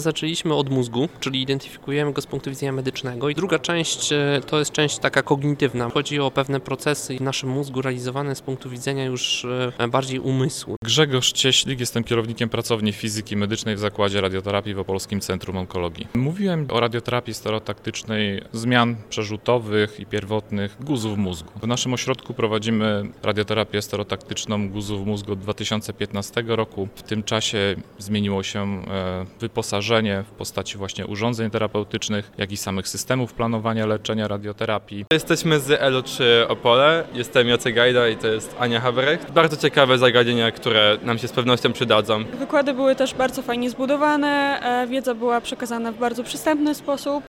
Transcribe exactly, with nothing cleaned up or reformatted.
Zaczęliśmy od mózgu, czyli identyfikujemy go z punktu widzenia medycznego i druga część to jest część taka kognitywna. Chodzi o pewne procesy w naszym mózgu realizowane z punktu widzenia już bardziej umysłu. Grzegorz Cieślik, jestem kierownikiem pracowni fizyki medycznej w Zakładzie Radioterapii w Opolskim Centrum Onkologii. Mówiłem o radioterapii stereotaktycznej zmian przerzutowych i pierwotnych guzów mózgu. W naszym ośrodku prowadzimy radioterapię stereotaktyczną guzów mózgu od dwa tysiące piętnastego roku. W tym czasie zmieniło się wyposażenie w postaci właśnie urządzeń terapeutycznych, jak i samych systemów planowania leczenia radioterapii. Jesteśmy z L O trzy Opole, jestem Jacek Gajda i to jest Ania Hawerek. Bardzo ciekawe zagadnienia, które nam się z pewnością przydadzą. Wykłady były też bardzo fajnie zbudowane, wiedza była przekazana w bardzo przystępny sposób.